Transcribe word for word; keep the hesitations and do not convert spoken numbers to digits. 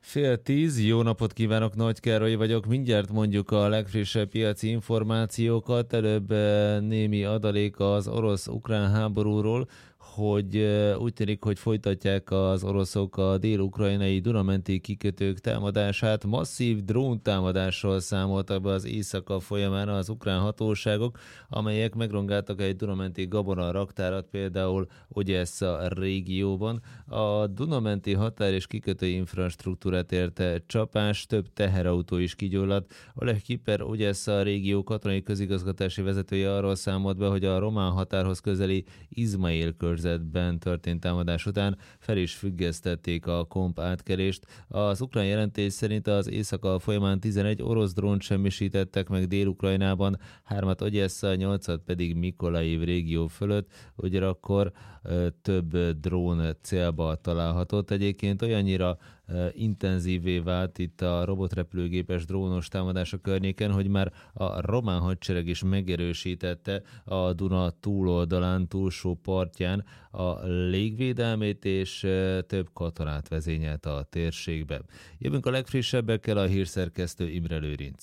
Fél tíz, jó napot kívánok, Nagy Károly vagyok. Mindjárt mondjuk a legfrissebb piaci információkat. Előbb eh, némi adalék az orosz-ukrán háborúról, hogy eh, úgy tűnik, hogy folytatják az oroszok a dél-ukrajnai Dunamenti kikötők támadását. Masszív dróntámadásról számoltak be az éjszaka folyamán az ukrán hatóságok, amelyek megrongáltak egy Dunamenti gabona raktárat, például Ogyessa régióban. A Dunamenti határ és kikötő infrastruktúrát érte csapás, több teherautó is kigyulladt. Oleg Kiper, Ogyessa régió katonai közigazgatási vezetője arról számolt be, hogy a román határhoz közeli Izmail körzetben történt támadás után fel is függesztették a komp átkelést. Az ukrán jelentés szerint az éjszaka folyamán tizenegy orosz drónt semmisítettek meg Dél-Ukrajnában, hármat Ogyessa, nyolcat pedig Mikolaiv régió fölött, ugyanakkor ö, több drón célba találhatott. Egyébként olyannyira ö, intenzívé vált itt a robotrepülőgépes drónos támadás a környéken, hogy már a román hadsereg is megerősítette a Duna túloldalán, túlsó partján a légvédelmét, és ö, több katonát vezényelt a térségbe. Jövünk a legfrissebbekkel, a hírszerkesztő Imre Lőrinc.